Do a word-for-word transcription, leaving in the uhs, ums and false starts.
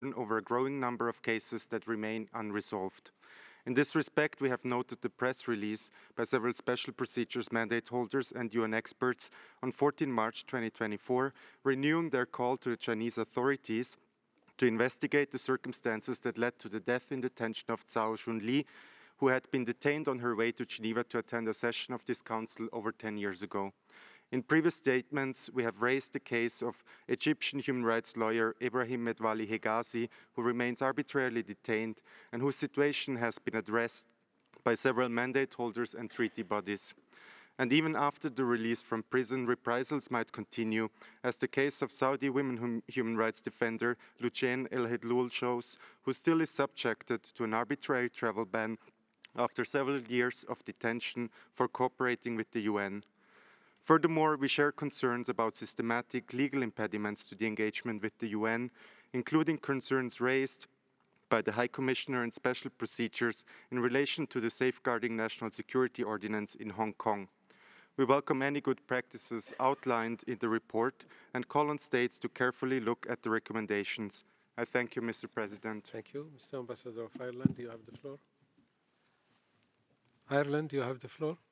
over a growing number of cases that remain unresolved. In this respect, we have noted the press release by several special procedures mandate holders and U N experts on fourteenth March twenty twenty-four, renewing their call to the Chinese authorities to investigate the circumstances that led to the death in detention of Zhao Junli, who had been detained on her way to Geneva to attend a session of this council over ten years ago. In previous statements, we have raised the case of Egyptian human rights lawyer Ibrahim Medwali Hegazi, who remains arbitrarily detained and whose situation has been addressed by several mandate holders and treaty bodies. And even after the release from prison, reprisals might continue, as the case of Saudi women hum human rights defender Lucien El Hedloul shows, who still is subjected to an arbitrary travel ban after several years of detention for cooperating with the U N. Furthermore, we share concerns about systematic legal impediments to the engagement with the U N, including concerns raised by the High Commissioner and special procedures in relation to the Safeguarding National Security Ordinance in Hong Kong. We welcome any good practices outlined in the report and call on states to carefully look at the recommendations. I thank you, Mister President. Thank you. Mister Ambassador of Ireland, you have the floor. Ireland, you have the floor.